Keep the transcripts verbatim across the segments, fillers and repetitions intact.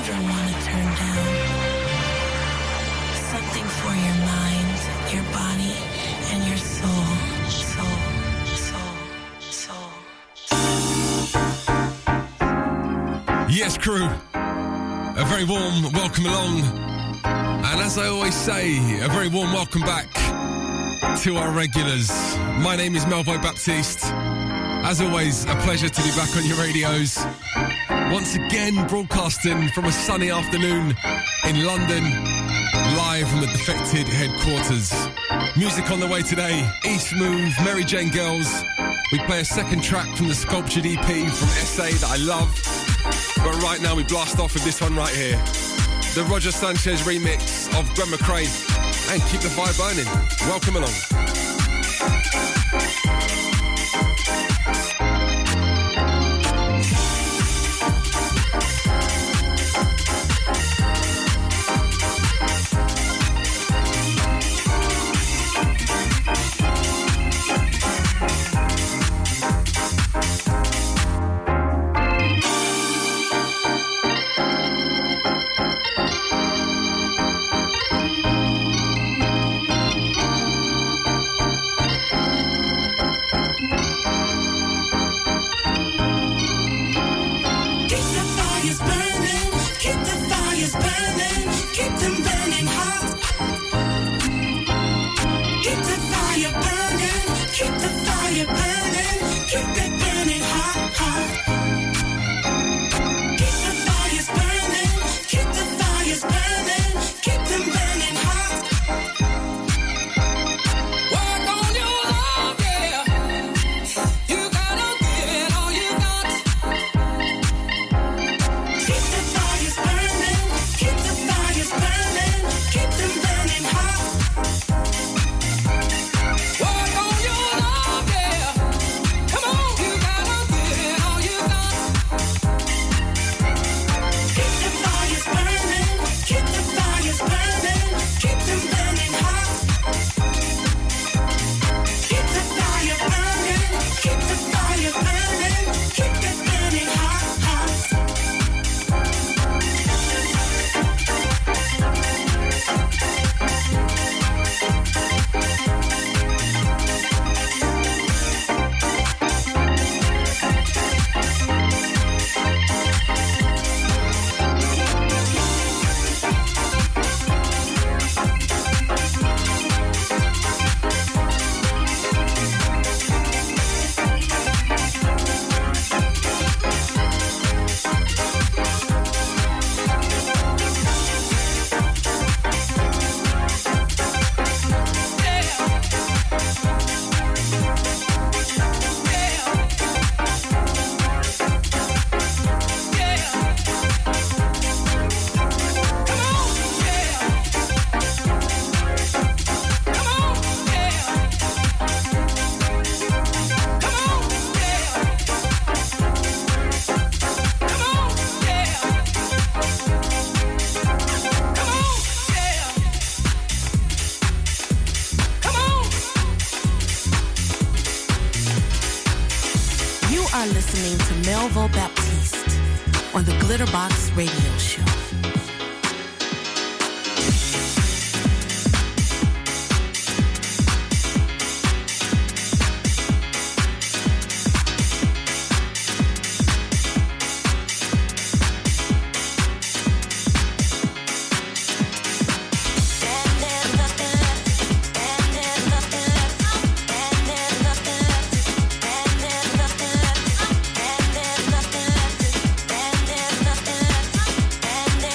never want to turn down. Something for your mind, your body, and your soul. Soul, soul, soul. Yes, crew. A very warm welcome along. And as I always say, a very warm welcome back to our regulars. My name is Melvo Baptiste. As always, a pleasure to be back on your radios. Once again, broadcasting from a sunny afternoon in London, live from the Defected headquarters. Music on the way today, East Move, Mary Jane Girls. We play a second track from the Sculptured E P from S A that I love. But right now we blast off with this one right here. The Roger Sanchez remix of Gwen McRae. And keep the fire burning. Welcome along. Melvo Baptiste on the Glitterbox Radio Show. And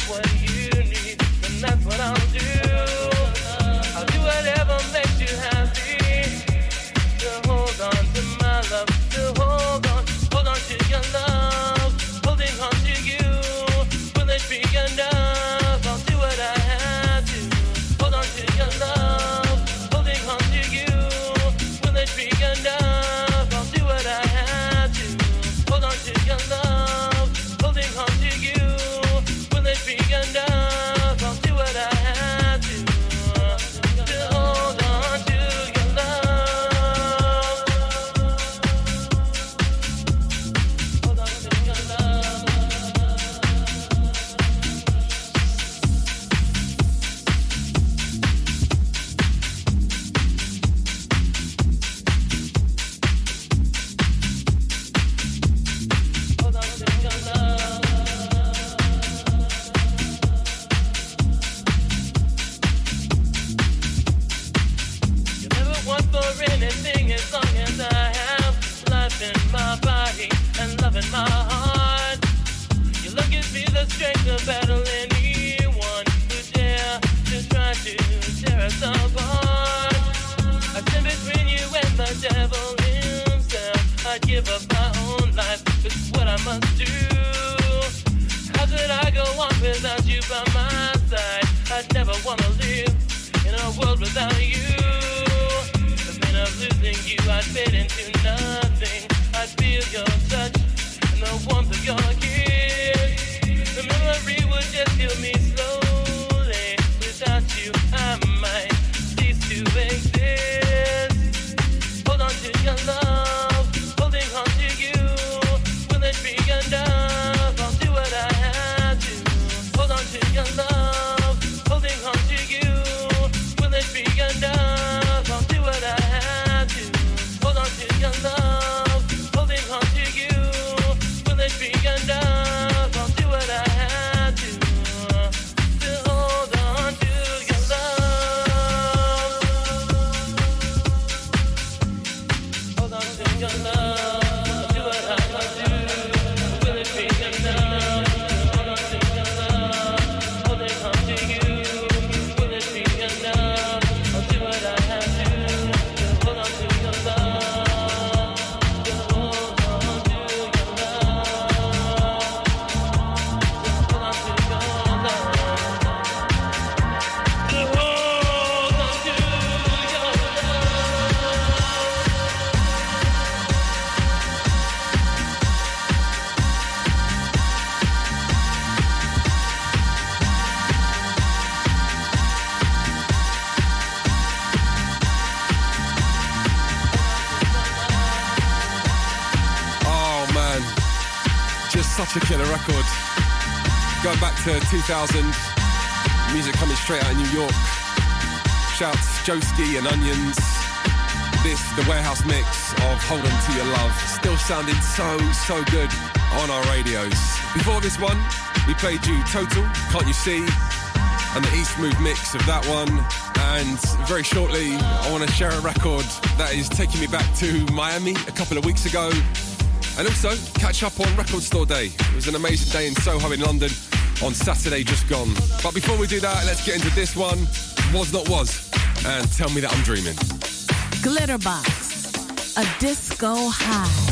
what you need, then that's what I'll do. I'll do whatever makes you happy. To hold on to my love, to hold on, hold on to your love, holding on to you. Will it be enough? I'll do what I have to. Hold on to your love, holding on to you. Will it be enough? I'll do what I have to. Hold on to your love, holding on to you. Will it be enough? I'll do what I have to. To hold on to your love. Hold on to your love. Hold on to your love. You never want for anything as long as I have life in my body and love in my heart. You look at me the strength to battle anyone who dare to try to tear us apart. I stand between you and the devil himself. I'd give up my own life, it's what I must do. How could I go on without you by my side? I'd never wanna live in a world without you. The pain of losing you, I'd fade into nothing. I'd feel your touch and the warmth of your kiss. The memory would just kill me slowly. Without you, I might cease to exist. Hold on to your love, holding on to you. Will it be enough? I'll do what I have to. Hold on to your love, holding on to you. Will it be enough? I'll do what I have to. Hold on to your love, holding on to you. Will it be enough? I'll do what I have to. To hold on to your love. Hold on to your love. I'll do what I must do. Will it be enough? Hold on to your love. Holding on to you. Will it be enough? I'll do what I have to. Hold on to your love. Hold on to your love. Hold on to your love. Hold on to your Oh man, just such a killer record. Going back to two thousand, music coming straight out of New York. Shouts Joeski and Onions. This, the Warehouse mix of Hold On To Your Love, still sounding so, so good on our radios. Before this one, we played you Total, Can't You See, and the East Move mix of that one. And very shortly, I want to share a record that is taking me back to Miami a couple of weeks ago. And also, catch up on Record Store Day. It was an amazing day in Soho in London on Saturday just gone. But before we do that, let's get into this one, Was Not Was, and Tell Me That I'm Dreaming. Glitterbox, a disco high.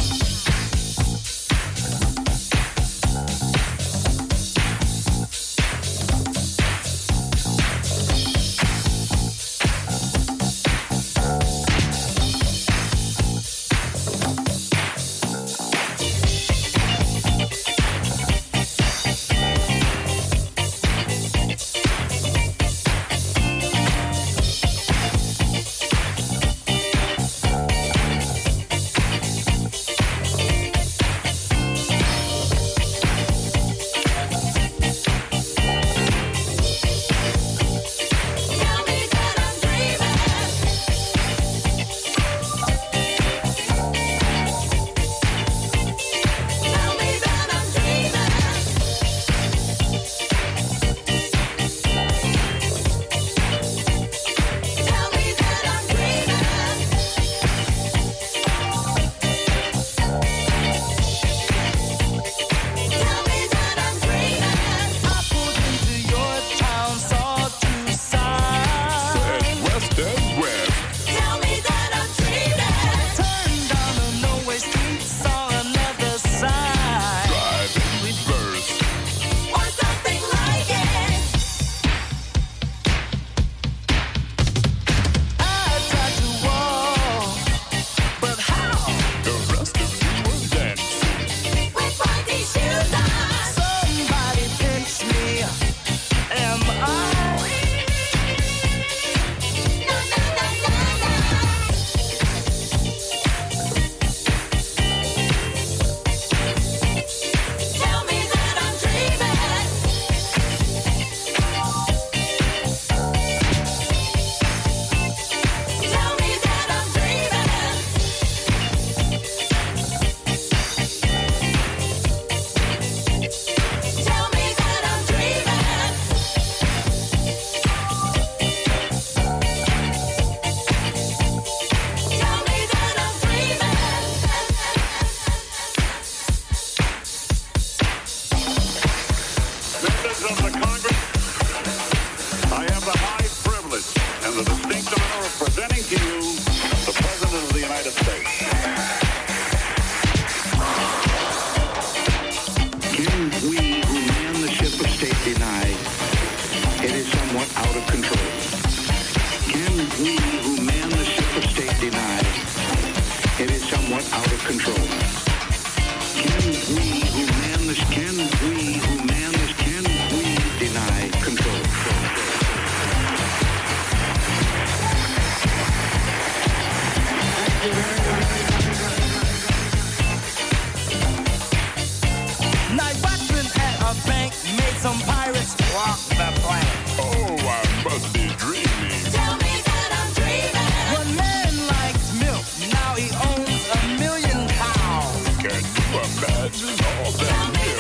of the Congress, I have the high privilege and the distinct honor of presenting to you the President of the United States. Can we who man the ship of state deny it is somewhat out of control? Can we who man the ship of state deny it is somewhat out of control? Can we who man this, can we who man this, can we deny control? Night watchman at a bank made some pirates rock the plank. Oh, I must be dreaming. Tell me that I'm dreaming. One man likes milk, now he owns a million cows. Can you imagine all that milk?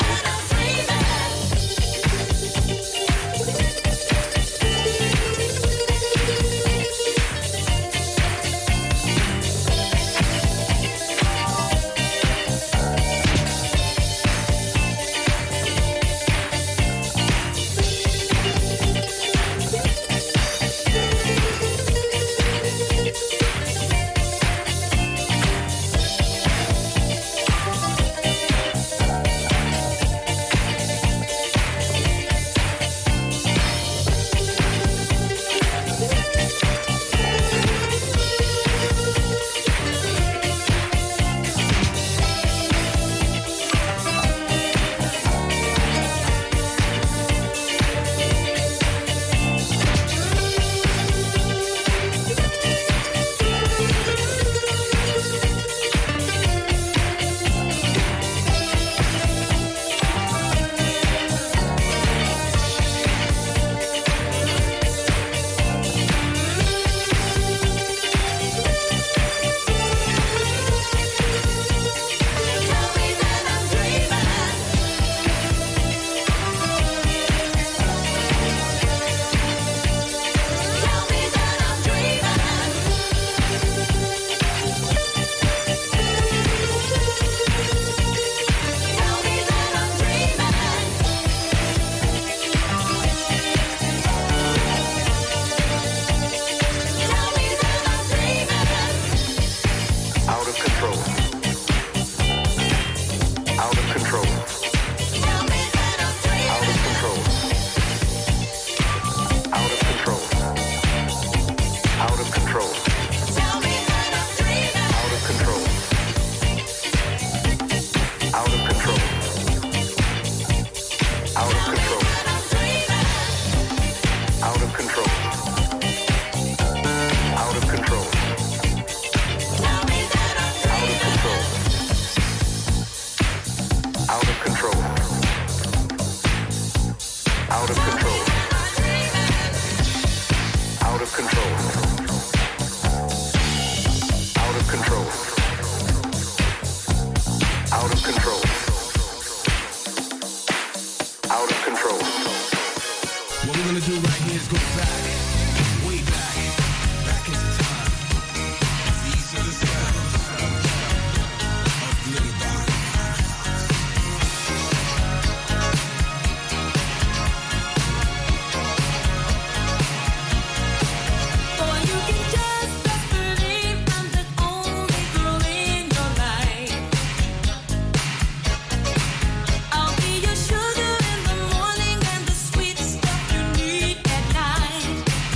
I'll be your sugar in the morning and the sweet stuff you need at night.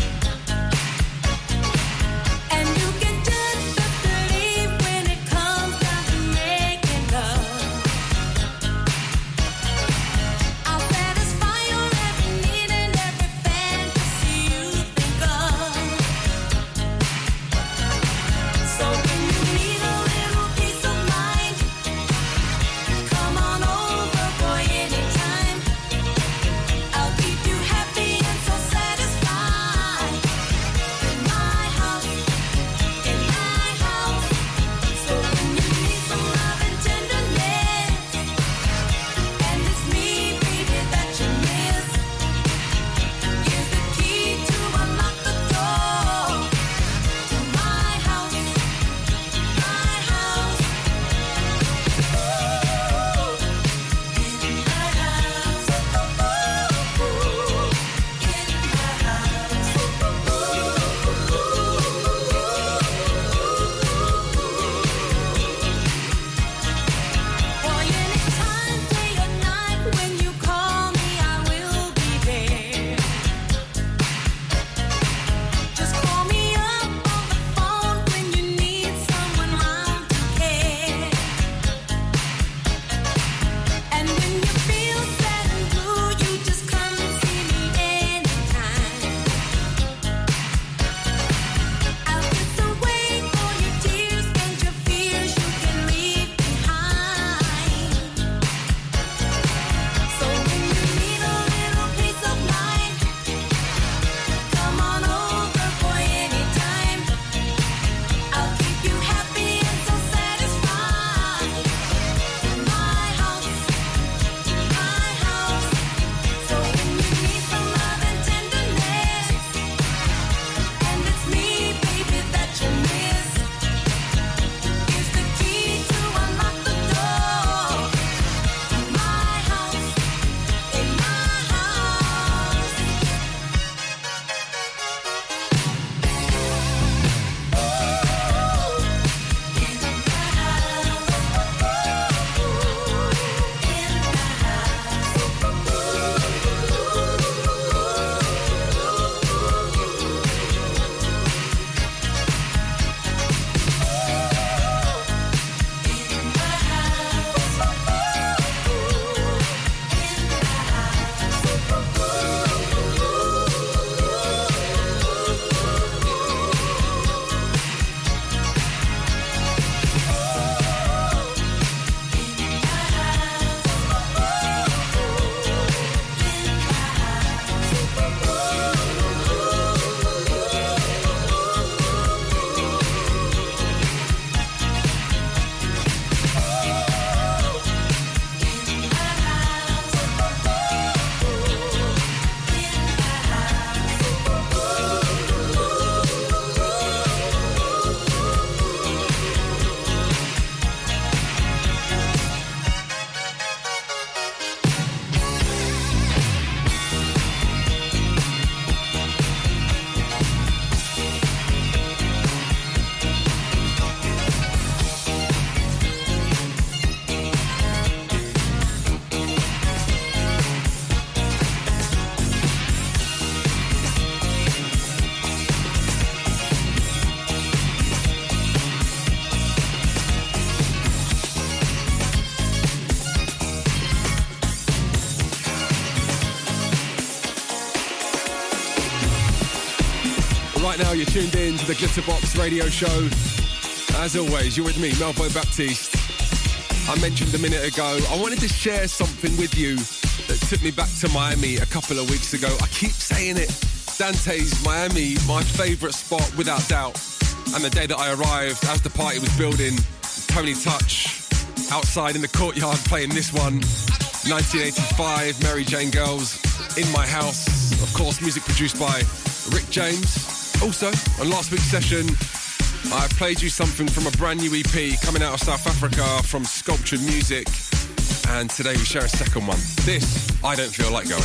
Right now, you're tuned in to the Glitterbox radio show. As always, you're with me, Melvo Baptiste. I mentioned a minute ago, I wanted to share something with you that took me back to Miami a couple of weeks ago. I keep saying it. Dante's Miami, my favourite spot without doubt. And the day that I arrived, as the party was building, Tony Touch outside in the courtyard playing this one. nineteen eighty-five, Mary Jane Girls, In My House. Of course, music produced by Rick James. Also, on last week's session, I played you something from a brand new E P coming out of South Africa from Sculptured Music. And today we share a second one. This, I Don't Feel Like Going.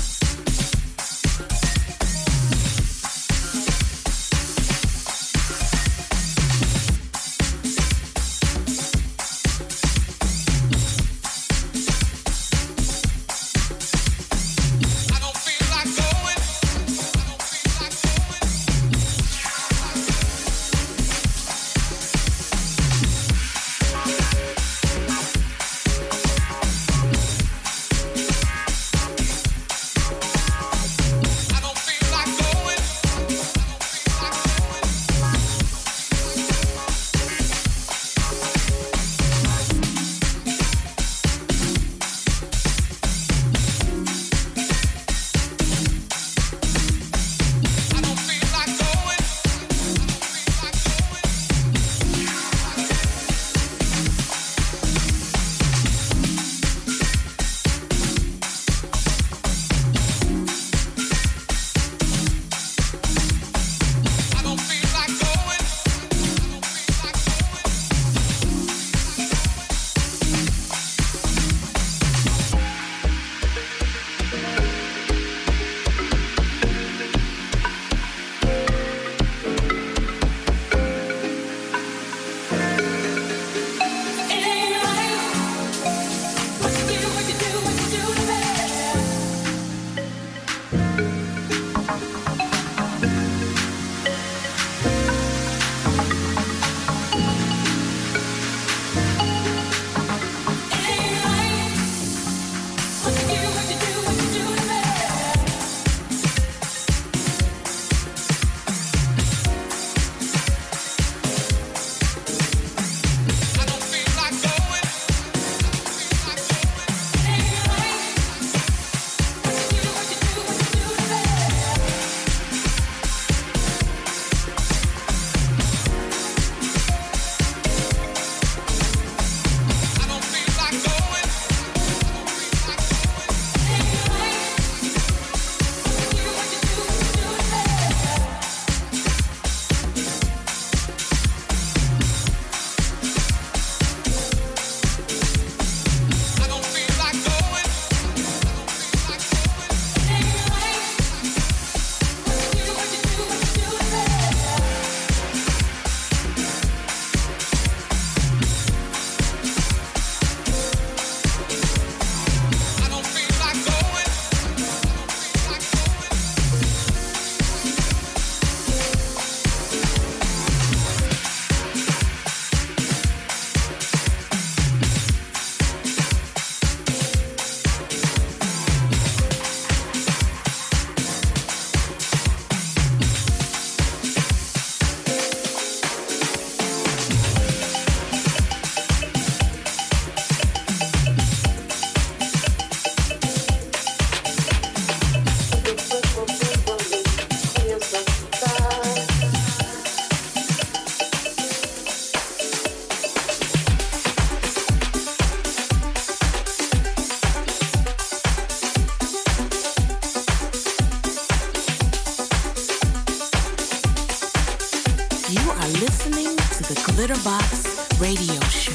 Glitterbox Radio Show.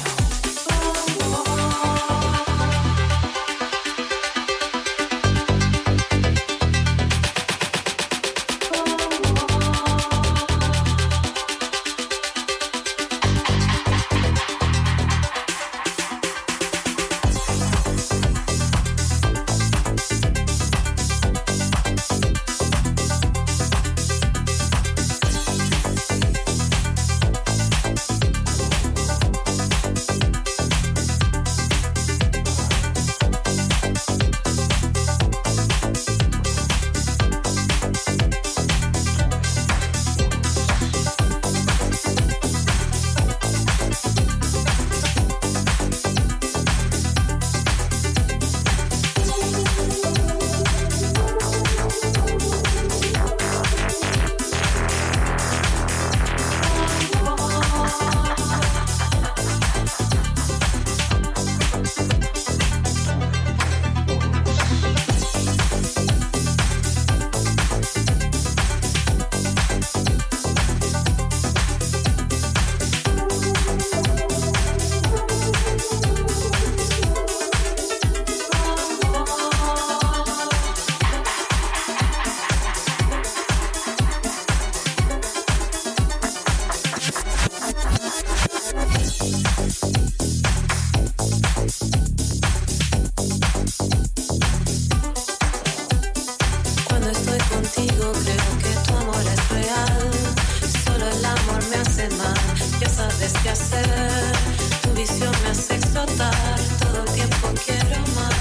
contigo creo que tu amor es real. Solo el amor me hace mal, ya sabes qué hacer. Tu visión me hace explotar, todo el tiempo quiero más.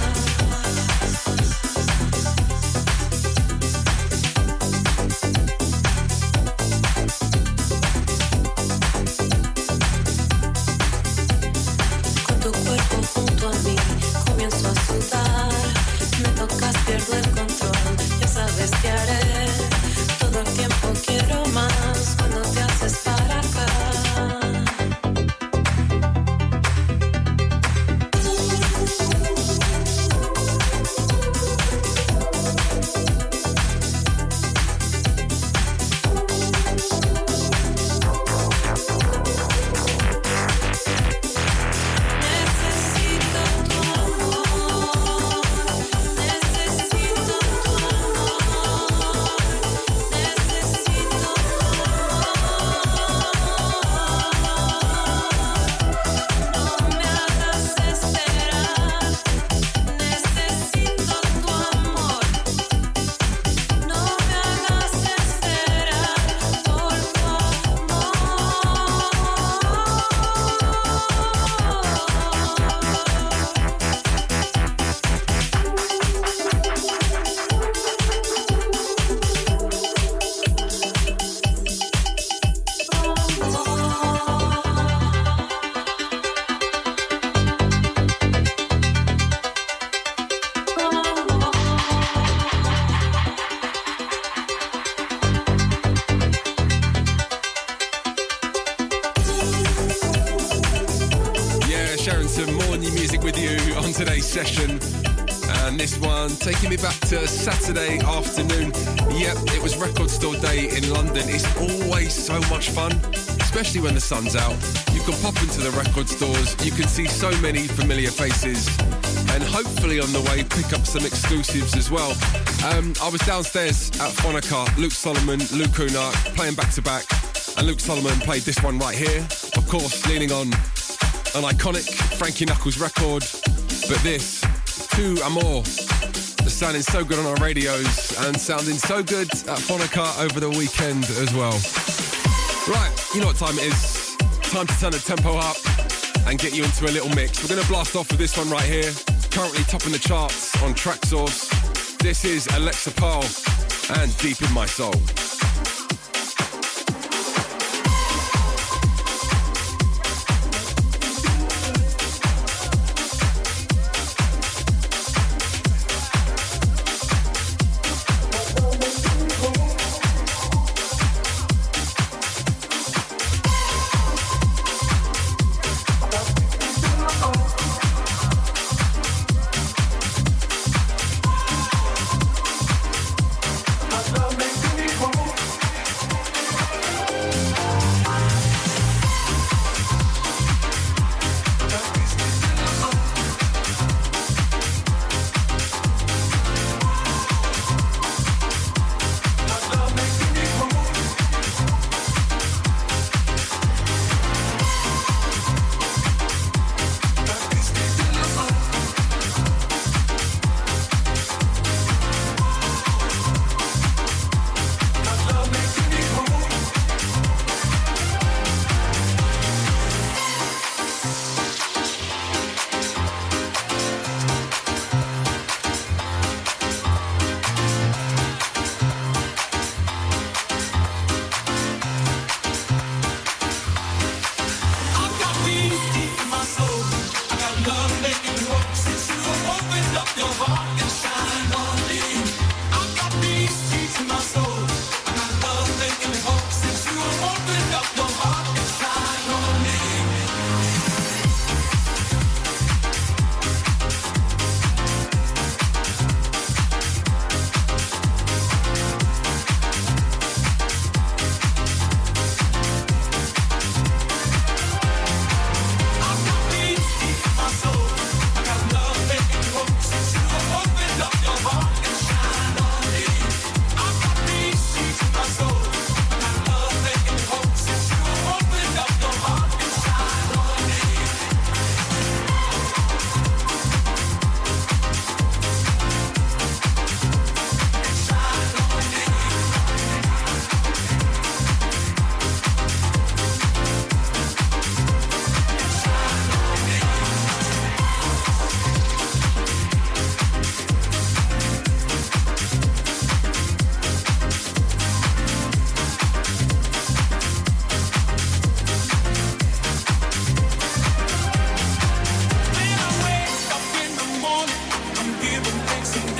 Junto a mí comienzo a sudar, me tocas, pierdo el control, ya sabes qué haré, todo el tiempo quiero más cuando te haces para acá. Session, and this one taking me back to Saturday afternoon. Yep, it was Record Store Day in London. It's always so much fun, especially when the sun's out. You can pop into the record stores, you can see so many familiar faces, and hopefully on the way pick up some exclusives as well. Um, I was downstairs at Phonica, Luke Solomon, Luke Kuna playing back to back, and Luke Solomon played this one right here, of course leaning on an iconic Frankie Knuckles record. But this, Tu Amor, sounding so good on our radios and sounding so good at Phonica over the weekend as well. Right, you know what time it is. Time to turn the tempo up and get you into a little mix. We're going to blast off with this one right here. Currently topping the charts on Traxsource. This is Alexa Pearl and Deep in My Soul. We'll be right back. Come on.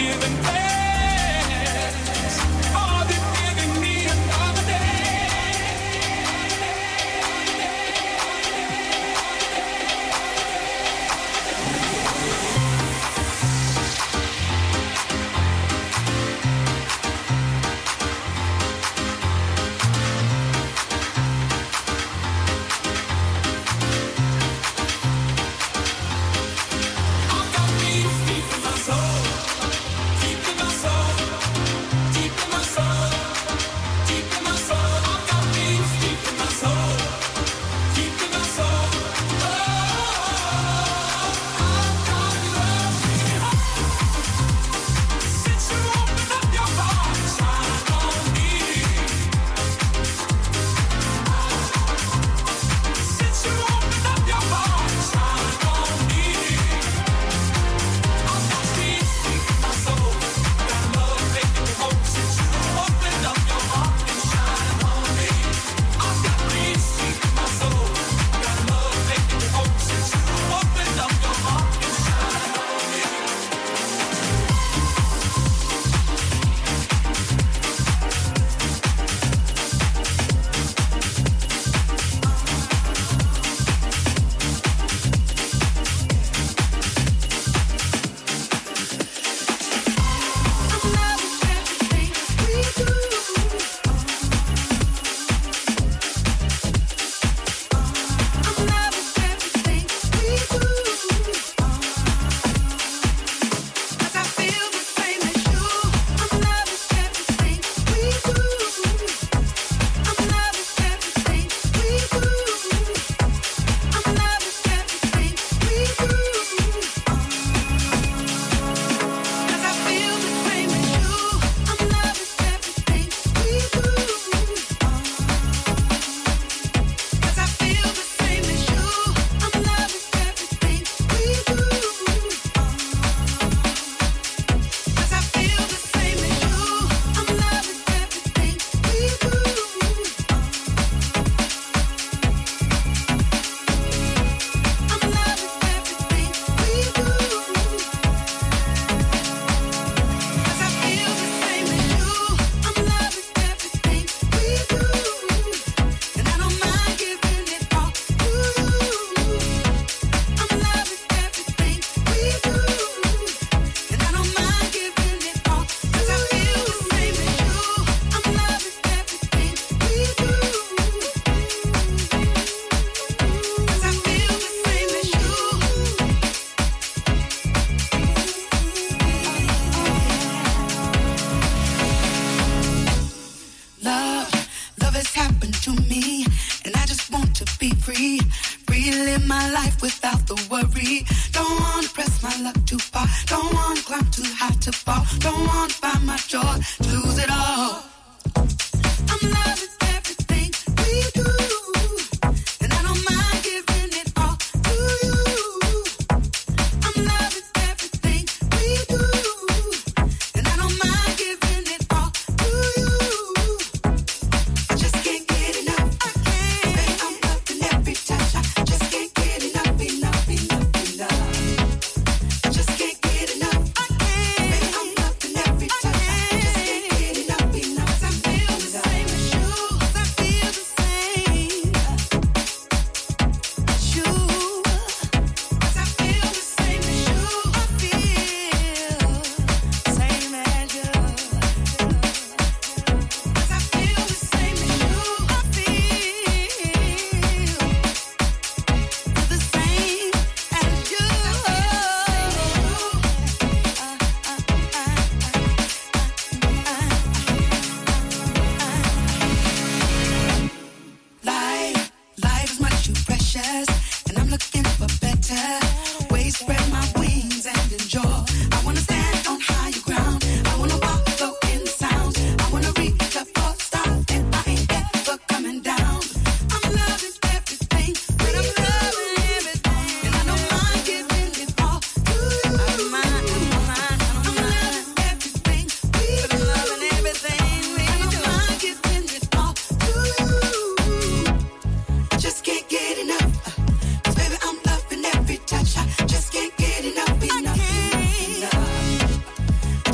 without the worry. Don't wanna press my luck too far. Don't wanna climb too high to fall. Don't wanna find my joy, lose it all. I'm loving everything we do, and I don't mind giving it all to you. I'm loving everything we do, and I don't mind giving it all to you. I just can't get enough. I can't. Babe, I'm loving every touch. I just can't get enough, enough, enough, enough. I just can't get enough. I can't. Babe, I'm loving every touch. I just can't get enough, enough. I feel the same as you.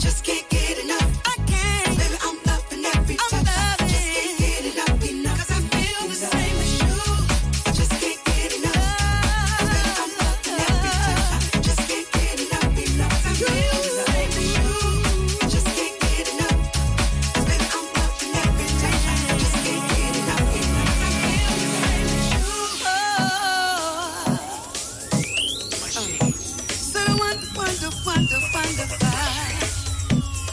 just can't get enough. I can't. Baby, I'm loving every touch. I'm loving. Just can't get enough, enough. 'Cause I feel the same as you. Just can't get enough. Baby, I'm loving every touch. Just can't get enough, enough. 'Cause I feel the same as you. Just can't get enough. Baby, I'm loving every touch. Just can't get enough, enough. 'Cause I feel the same as you. Oh. So wonder, wonder, wonder, wonder why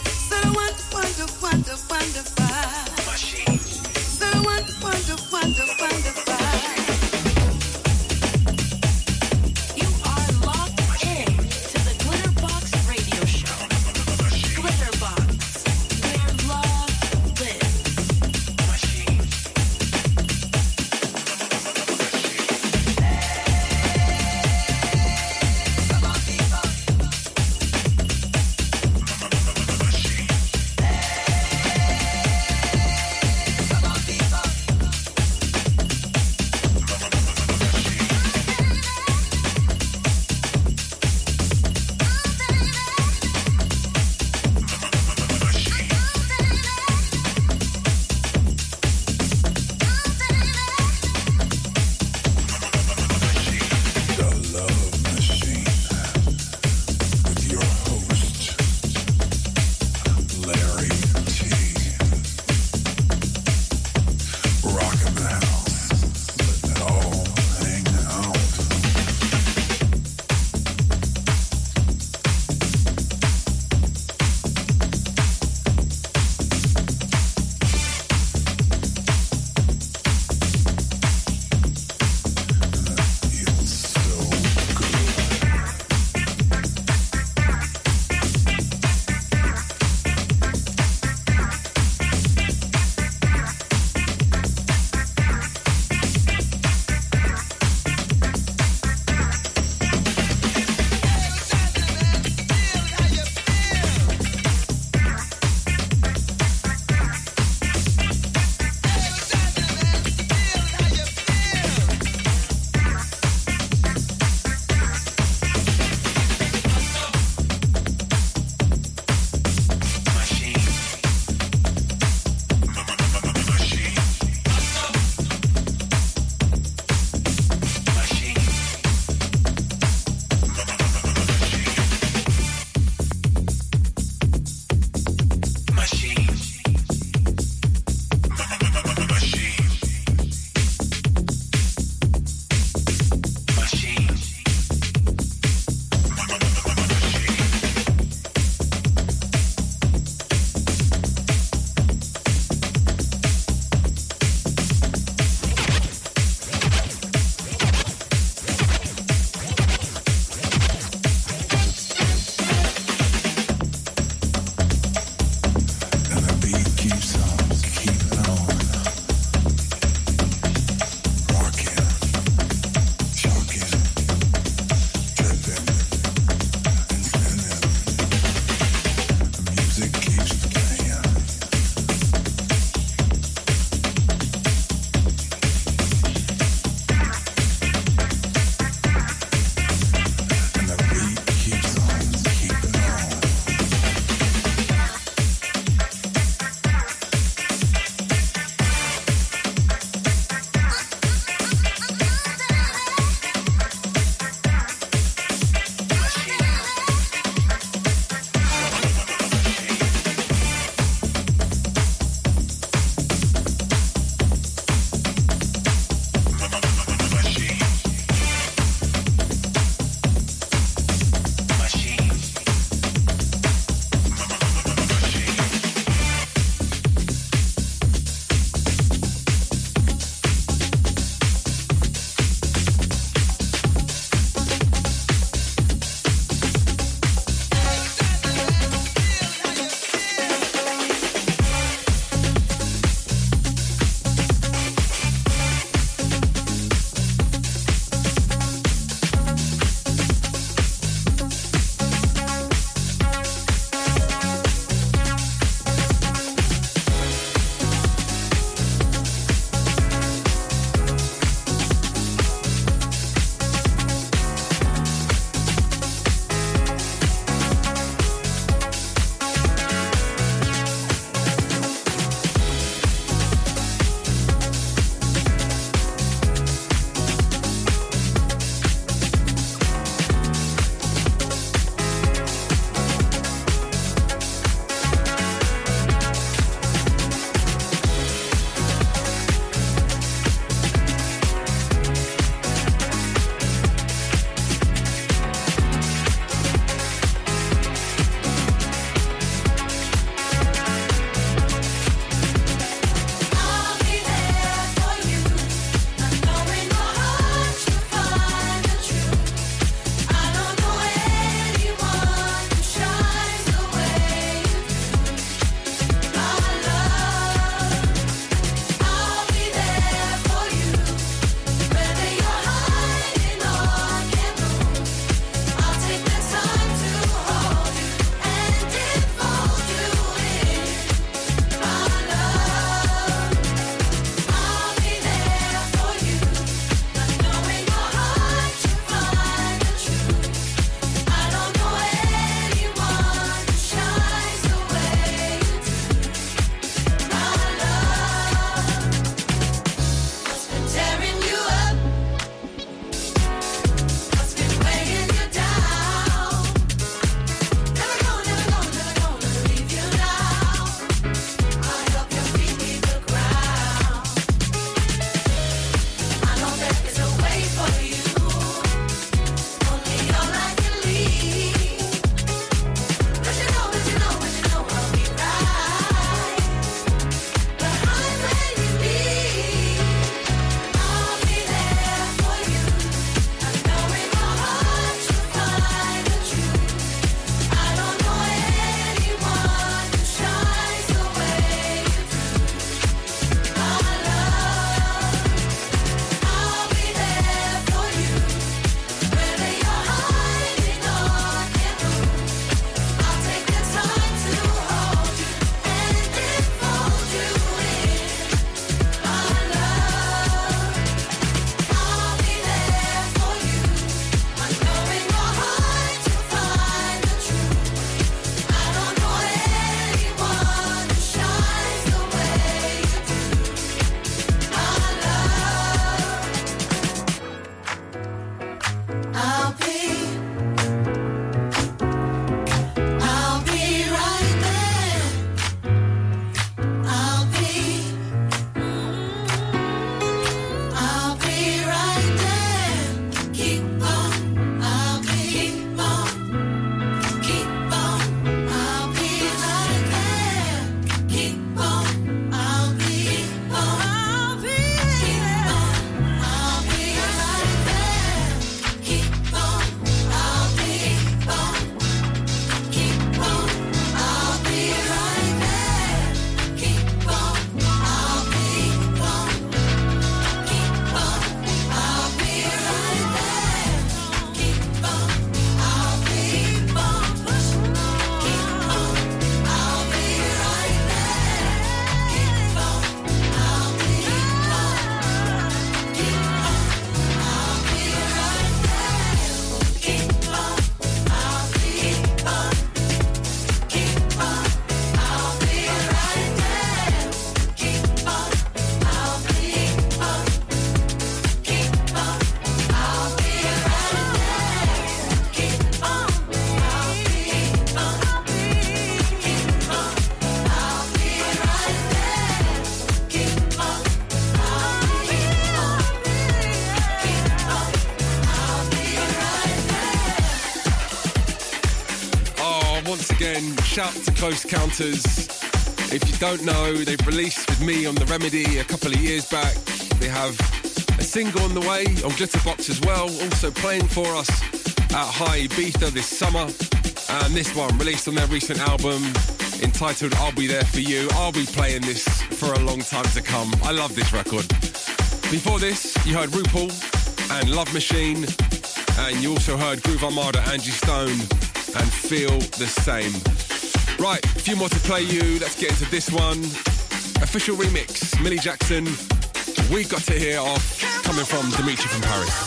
shout to Close Counters. If you don't know, they've released with me on The Remedy a couple of years back. They have a single on the way on Glitterbox as well, also playing for us at High Ibiza this summer. And this one, released on their recent album, entitled I'll Be There For You. I'll be playing this for a long time to come. I love this record. Before this, you heard RuPaul and Love Machine, and you also heard Groove Armada, Angie Stone, and Feel the Same. Right, a few more to play you. Let's get into this one. Official remix, Millie Jackson. We got to hear off, coming from Dimitri from Paris.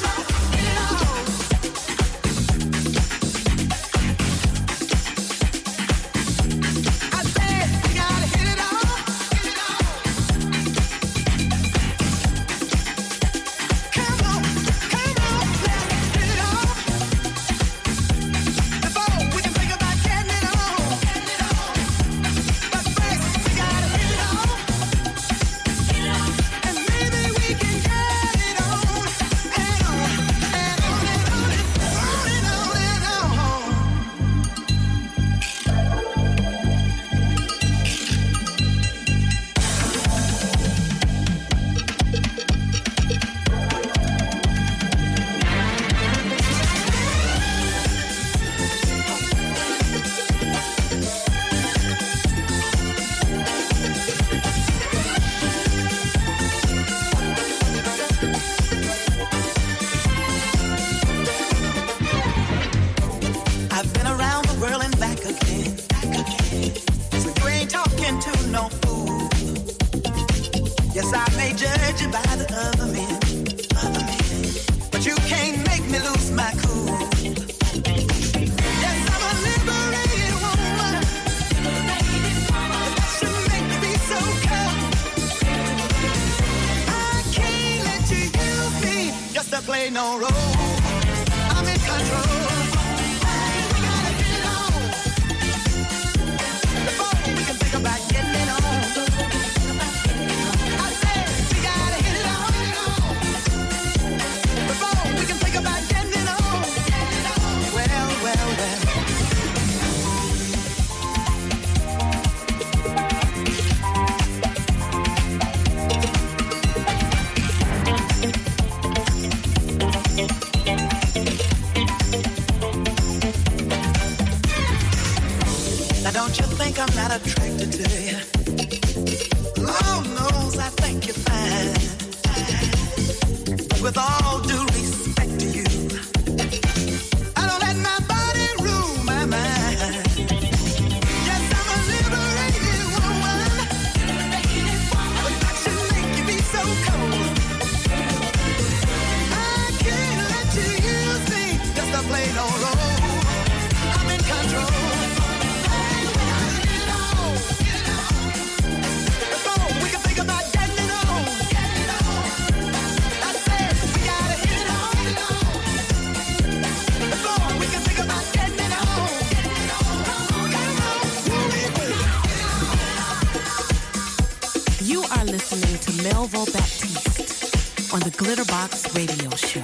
Glitterbox Radio Show.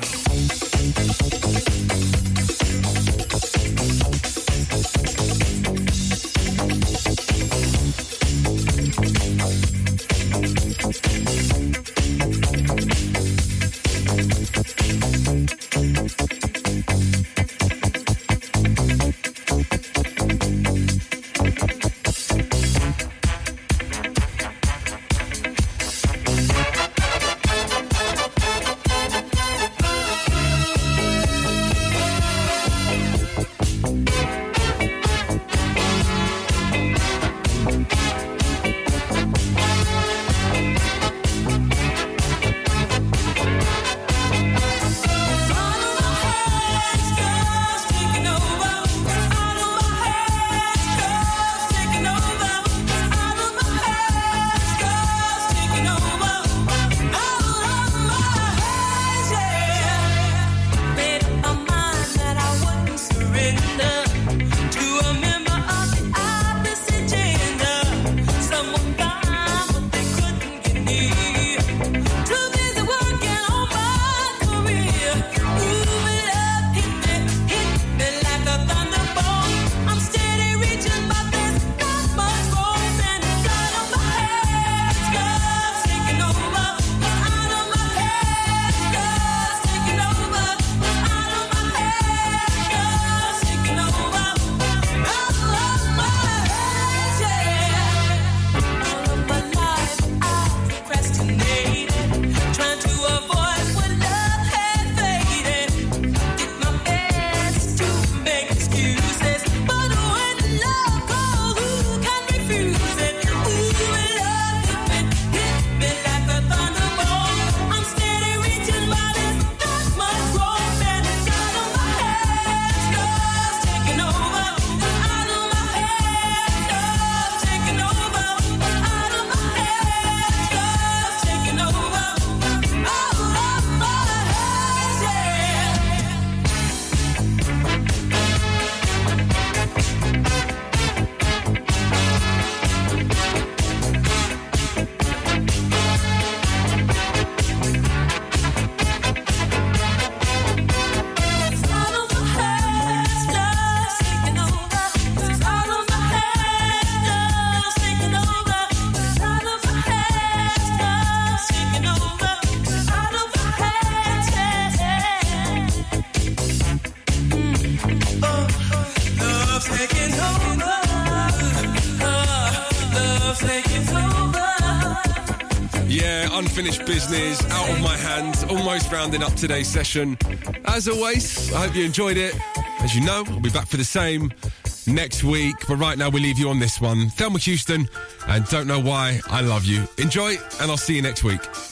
Yeah, unfinished business, out of my hands, almost rounding up today's session. As always, I hope you enjoyed it. As you know, I'll be back for the same next week, but right now we leave you on this one. Thelma Houston, and Don't Know Why I Love You. Enjoy, and I'll see you next week.